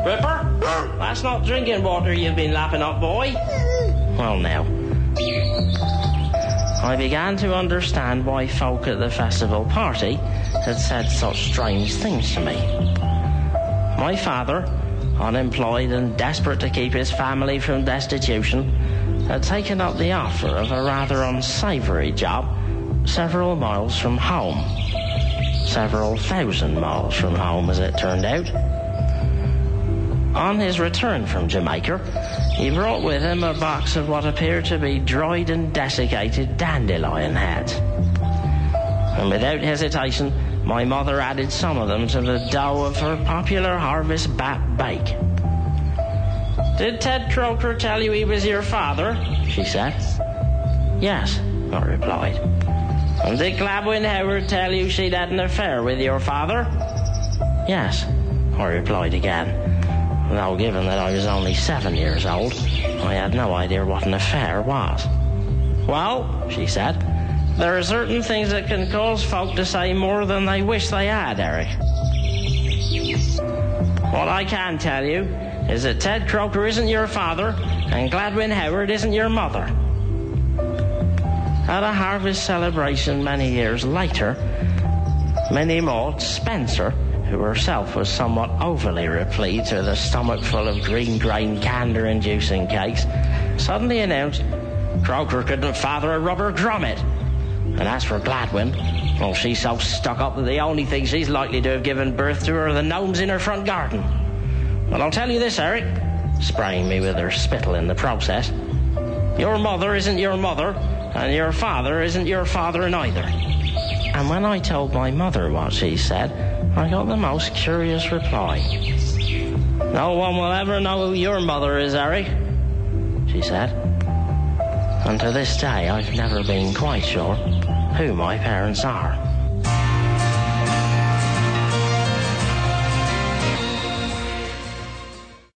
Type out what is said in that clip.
Ripper, that's not drinking water you've been lapping up, boy. Well, now, I began to understand why folk at the festival party had said such strange things to me. My father, unemployed and desperate to keep his family from destitution, had taken up the offer of a rather unsavoury job several miles from home. Several thousand miles from home, as it turned out. On his return from Jamaica, he brought with him a box of what appeared to be dried and desiccated dandelion heads. And without hesitation, my mother added some of them to the dough of her popular harvest bat bake. "Did Ted Croker tell you he was your father?" she said. "Yes," I replied. "And did Gladwyn Howard tell you she'd had an affair with your father?" "Yes," I replied again. Though given that I was only 7 years old, I had no idea what an affair was. "Well," she said, "there are certain things that can cause folk to say more than they wish they had, Eric. What I can tell you is that Ted Croker isn't your father and Gladwyn Howard isn't your mother." At a harvest celebration many years later, Minnie Maud Spencer, who herself was somewhat overly replete with a stomach full of green-grain cancer-inducing cakes, suddenly announced, "Croker couldn't father a rubber grommet. And as for Gladwyn, well, she's so stuck up that the only thing she's likely to have given birth to are the gnomes in her front garden. But I'll tell you this, Eric," spraying me with her spittle in the process, "your mother isn't your mother, and your father isn't your father neither." And when I told my mother what she said, I got the most curious reply. "No one will ever know who your mother is, Eric," she said. And to this day, I've never been quite sure who my parents are.